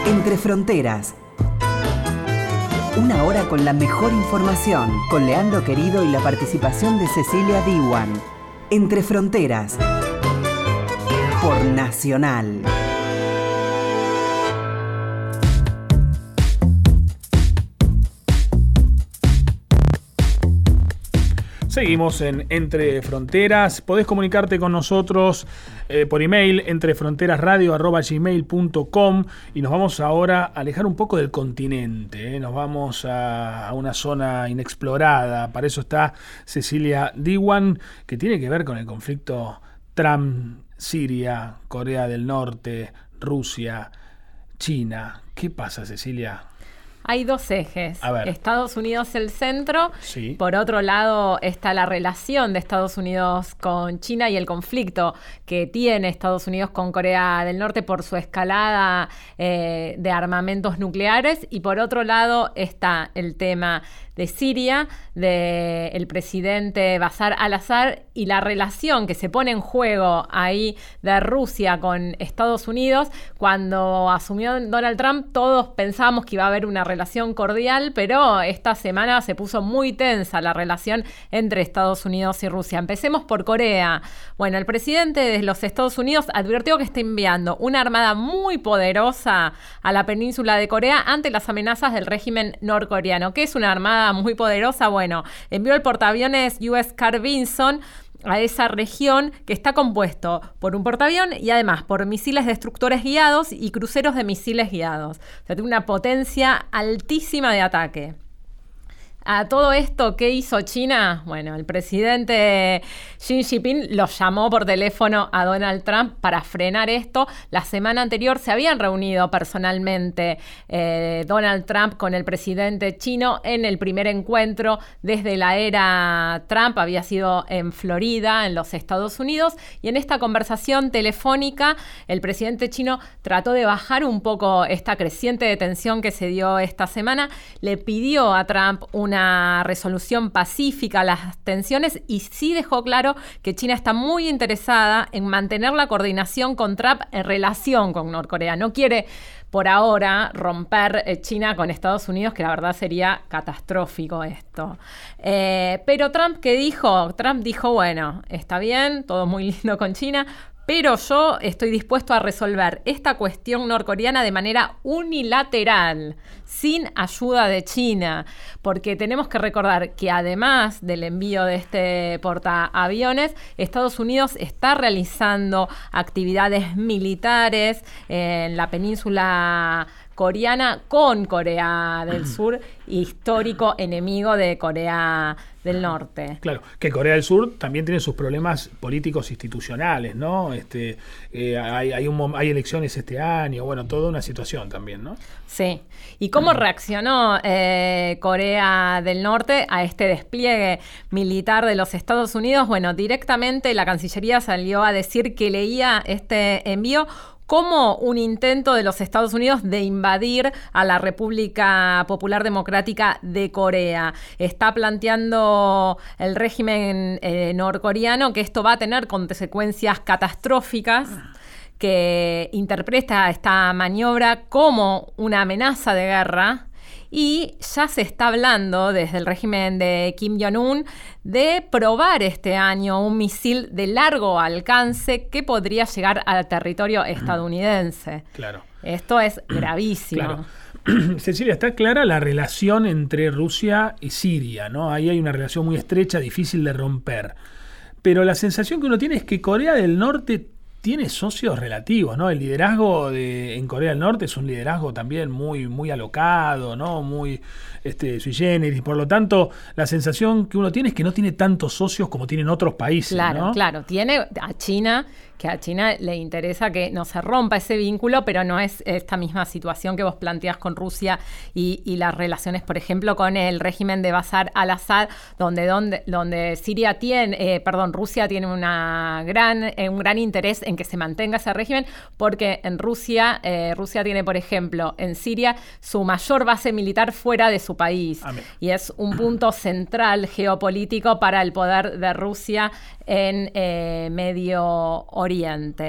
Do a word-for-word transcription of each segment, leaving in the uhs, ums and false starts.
Entre Fronteras. Una hora con la mejor información, con Leandro Querido y la participación de Cecilia Diwan. Entre Fronteras. Por Nacional. Seguimos en Entre Fronteras. Podés comunicarte con nosotros eh, por email, entrefronterasradio arroba gmail punto com, y nos vamos ahora a alejar un poco del continente. Eh. Nos vamos a, a una zona inexplorada. Para eso está Cecilia Diwan, que tiene que ver con el conflicto Trump, Siria, Corea del Norte, Rusia, China. ¿Qué pasa, Cecilia? Hay dos ejes. Estados Unidos el centro. Sí. Por otro lado está la relación de Estados Unidos con China y el conflicto que tiene Estados Unidos con Corea del Norte por su escalada eh, de armamentos nucleares. Y por otro lado está el tema de Siria, del presidente Bashar al-Assad y la relación que se pone en juego ahí de Rusia con Estados Unidos. Cuando asumió Donald Trump, todos pensábamos que iba a haber una relación cordial, pero esta semana se puso muy tensa la relación entre Estados Unidos y Rusia. Empecemos por Corea. Bueno, el presidente de los Estados Unidos advirtió que está enviando una armada muy poderosa a la península de Corea ante las amenazas del régimen norcoreano. ¿Qué es una armada muy poderosa? Bueno, envió el portaaviones U S Carl Vinson a esa región, que está compuesto por un portaavión y además por misiles destructores guiados y cruceros de misiles guiados. O sea, tiene una potencia altísima de ataque. A todo esto, ¿qué hizo China? Bueno, el presidente Xi Jinping lo llamó por teléfono a Donald Trump para frenar esto. La semana anterior se habían reunido personalmente eh, Donald Trump con el presidente chino en el primer encuentro desde la era Trump. Había sido en Florida, en los Estados Unidos. Y en esta conversación telefónica, el presidente chino trató de bajar un poco esta creciente tensión que se dio esta semana. Le pidió a Trump una una resolución pacífica a las tensiones y sí dejó claro que China está muy interesada en mantener la coordinación con Trump en relación con Norcorea. No quiere por ahora romper eh, China con Estados Unidos, que la verdad sería catastrófico esto. Eh, pero Trump, ¿qué dijo? Trump dijo, bueno, está bien, todo muy lindo con China, pero yo estoy dispuesto a resolver esta cuestión norcoreana de manera unilateral, sin ayuda de China, porque tenemos que recordar que además del envío de este portaaviones, Estados Unidos está realizando actividades militares en la península coreana con Corea del Sur, histórico enemigo de Corea del Norte. Claro, que Corea del Sur también tiene sus problemas políticos institucionales, ¿no? Este, eh, hay, hay, un, hay elecciones este año, bueno, toda una situación también, ¿no? Sí. ¿Y cómo reaccionó eh, Corea del Norte a este despliegue militar de los Estados Unidos? Bueno, directamente la Cancillería salió a decir que leía este envío como un intento de los Estados Unidos de invadir a la República Popular Democrática de Corea. Está planteando el régimen eh, norcoreano que esto va a tener consecuencias catastróficas, que interpreta esta maniobra como una amenaza de guerra. Y ya se está hablando desde el régimen de Kim Jong-un de probar este año un misil de largo alcance que podría llegar al territorio estadounidense. Claro. Esto es gravísimo. Claro. Cecilia, está clara la relación entre Rusia y Siria, ¿no? Ahí hay una relación muy estrecha, difícil de romper. Pero la sensación que uno tiene es que Corea del Norte tiene socios relativos, ¿no? El liderazgo de, en Corea del Norte es un liderazgo también muy, muy alocado, ¿no? Muy este, sui generis. Por lo tanto, la sensación que uno tiene es que no tiene tantos socios como tienen otros países, claro, ¿no? Claro, tiene a China, que a China le interesa que no se rompa ese vínculo, pero no es esta misma situación que vos planteás con Rusia y, y las relaciones, por ejemplo, con el régimen de Bashar al-Assad, donde, donde, donde Siria tiene, eh, perdón, Rusia tiene una gran, eh, un gran interés en que se mantenga ese régimen, porque en Rusia, eh, Rusia tiene, por ejemplo, en Siria, su mayor base militar fuera de su país. Amén. Y es un punto central geopolítico para el poder de Rusia en eh, Medio Oriente.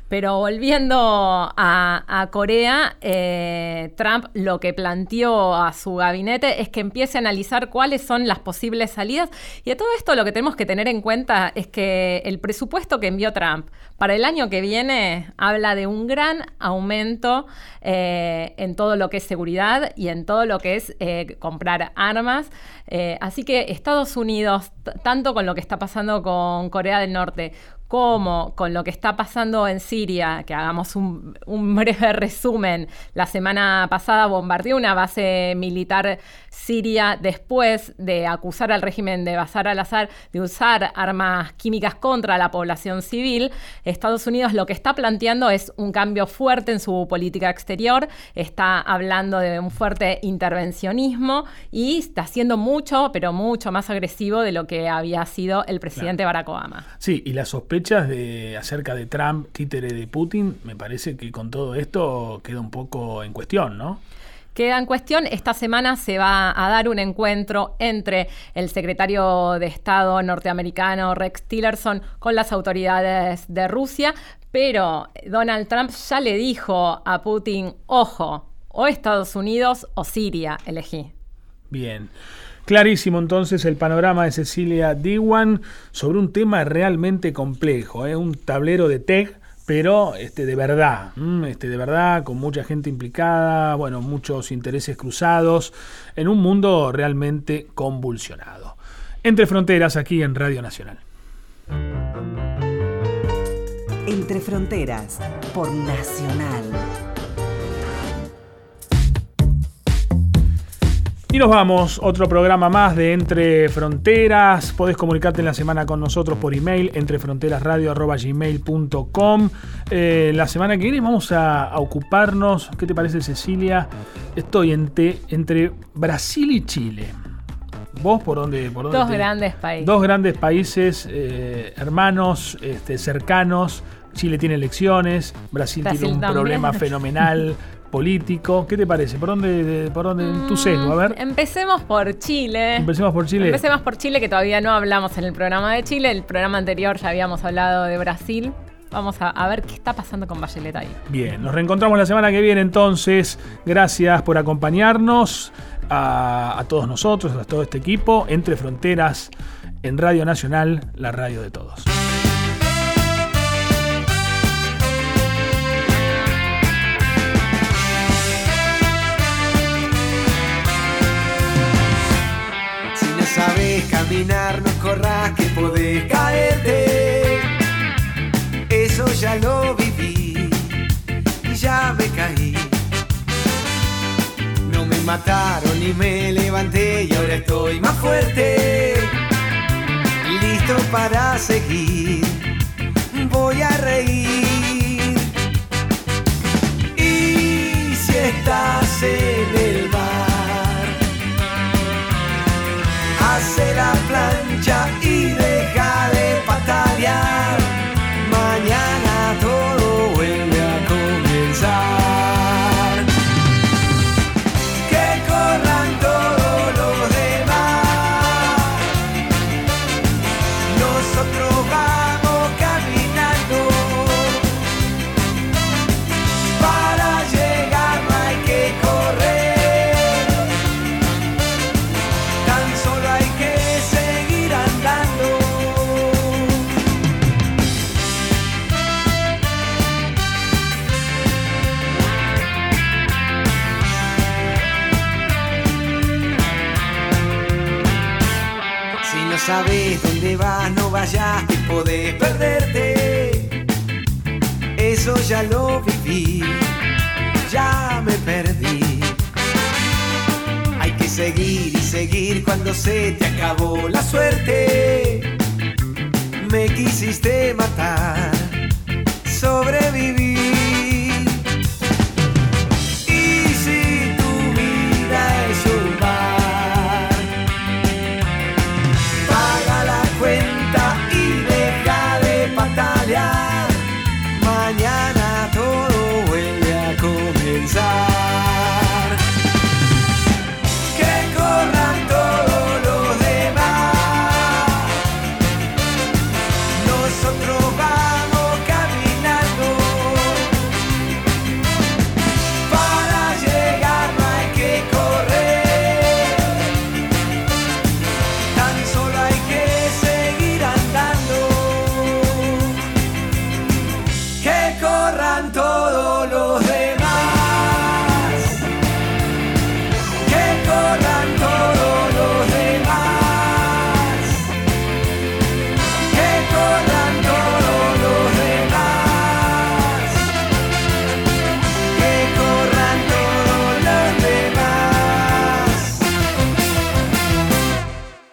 Pero volviendo a, a Corea, eh, Trump lo que planteó a su gabinete es que empiece a analizar cuáles son las posibles salidas. Y a todo esto lo que tenemos que tener en cuenta es que el presupuesto que envió Trump para el año que viene habla de un gran aumento eh, en todo lo que es seguridad y en todo lo que es eh, comprar armas. Eh, así que Estados Unidos, t- tanto con lo que está pasando con Corea del Norte, como con lo que está pasando en Siria, que hagamos un, un breve resumen, la semana pasada bombardeó una base militar siria después de acusar al régimen de Bashar al-Assad de usar armas químicas contra la población civil. Estados Unidos lo que está planteando es un cambio fuerte en su política exterior, está hablando de un fuerte intervencionismo y está haciendo mucho, pero mucho más agresivo de lo que había sido el presidente claro. Barack Obama. Sí, y las sospechas de, acerca de Trump, títere de Putin, me parece que con todo esto queda un poco en cuestión, ¿no? Queda en cuestión. Esta semana se va a dar un encuentro entre el secretario de Estado norteamericano Rex Tillerson con las autoridades de Rusia, pero Donald Trump ya le dijo a Putin, ojo, o Estados Unidos o Siria, elegí. Bien. Clarísimo entonces el panorama de Cecilia Diwan sobre un tema realmente complejo, ¿eh? Un tablero de T E C, pero este, de verdad, este, de verdad, con mucha gente implicada, bueno, muchos intereses cruzados, en un mundo realmente convulsionado. Entre Fronteras, aquí en Radio Nacional. Entre Fronteras, por Nacional. Y nos vamos, otro programa más de Entre Fronteras. Podés comunicarte en la semana con nosotros por email, entrefronterasradio arroba gmail punto com. Eh, la semana que viene vamos a, a ocuparnos, ¿qué te parece, Cecilia? Estoy entre, entre Brasil y Chile. ¿Vos por dónde? Por dónde dos te, grandes países. Dos grandes países, eh, hermanos, este, cercanos. Chile tiene elecciones, Brasil, Brasil tiene un también. problema fenomenal político. ¿Qué te parece? ¿Por dónde, por dónde mm, tu sesgo? A ver. Empecemos por Chile. Empecemos por Chile. Empecemos por Chile, que todavía no hablamos en el programa de Chile. El programa anterior ya habíamos hablado de Brasil. Vamos a, a ver qué está pasando con Bachelet ahí. Bien, nos reencontramos la semana que viene entonces. Gracias por acompañarnos, a, a todos nosotros, a todo este equipo. Entre Fronteras en Radio Nacional, la radio de todos. Sabes caminar, no corras que podés caerte. Eso ya lo viví y ya me caí. No me mataron ni me levanté y ahora estoy más fuerte. Listo para seguir, voy a reír. Y si estás en el mar, hace la plancha y deja de patalear. Mañana todo vuelve a comenzar. Que corran todos los demás. Nosotros vamos caminando. Para llegar no hay que correr. Sabes dónde vas, no vayas que podés perderte. Eso ya lo viví, ya me perdí. Hay que seguir y seguir cuando se te acabó la suerte.